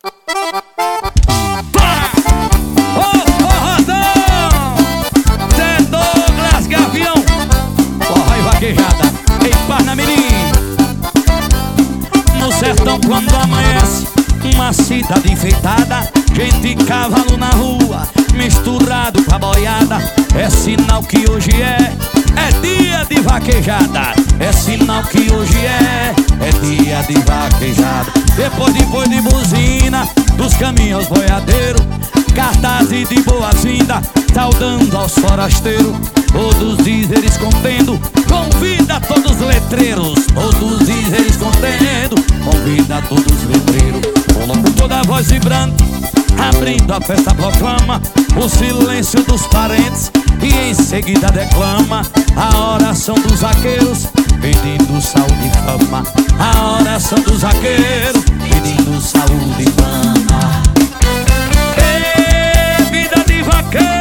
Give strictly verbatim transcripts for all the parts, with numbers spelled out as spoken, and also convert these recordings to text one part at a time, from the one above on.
Quando amanhece, uma cidade enfeitada, gente e cavalo na rua, misturado com a boiada. É sinal que hoje é, é dia de vaquejada. É sinal que hoje é, é dia de vaquejada. Depois de boi de buzina, dos caminhões boiadeiros, cartazes de boas-vindas, saudando aos forasteiros. Todos dizeres contendo, convida todos os letreiros. Todos dizeres contendo, convida todos os letreiros. Coloco toda a voz vibrante, abrindo a festa proclama o silêncio dos parentes e em seguida declama a oração dos vaqueiros, pedindo saúde e fama. A oração dos vaqueiros, pedindo saúde e fama. Ê, vida de vaqueiro,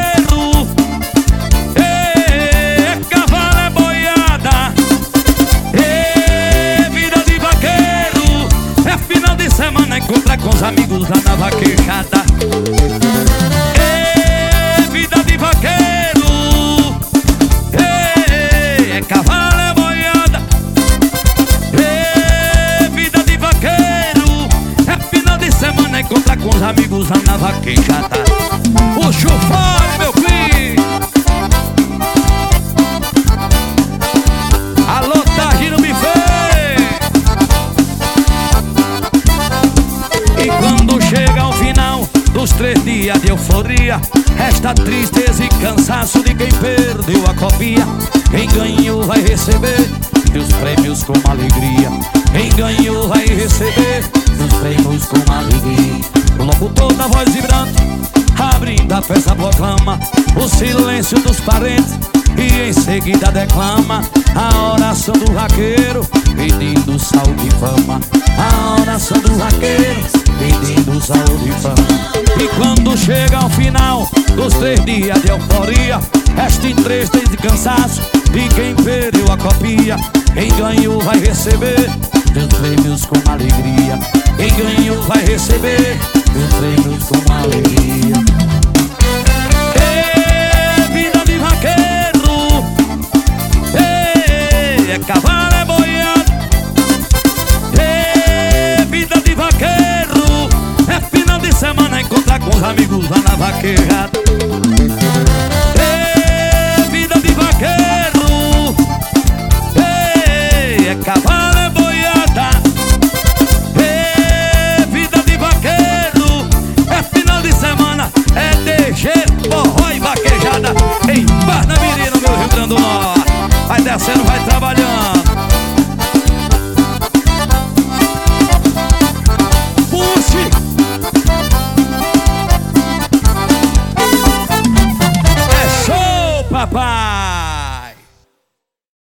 semana encontra com os amigos lá na vaquejada. Ê, vida de vaqueiro, ê, é cavalo, é boiada. Ê, vida de vaqueiro, é final de semana encontra com os amigos lá na vaquejada. Puxa o fole, meu filho. Alô, Targino me fez. E quando chega ao final dos três dias de euforia, resta tristeza e cansaço de quem perdeu a copia. Quem ganhou vai receber seus prêmios com alegria. Quem ganhou vai receber seus prêmios com alegria. O locutor da voz vibrante, abrindo a festa proclama o silêncio dos parentes e em seguida declama a oração do vaqueiro, pedindo saúde e fama. A oração do vaqueiro, pedindo saúde e fama. E quando chega ao final dos três dias de euforia, resta em tristeza e cansaço de quem perdeu a copia. Quem ganhou vai receber seus prêmios com alegria. Quem ganhou vai receber seus prêmios com alegria. Ê, vida de vaqueiro, ê, é cavalo, é boiada. Ê, vida de vaqueiro, é final de semana encontrar com os amigos lá na vaquejada. Ê, vida de vaqueiro, ê, é cavalo, é boiada. Ê, vida de vaqueiro, é final de semana, é D G, forró e vaquejada. Em Parnamirim, no meu Rio Grande do Norte. Vai descendo, vai trabalhando. Puxe! É show, papai!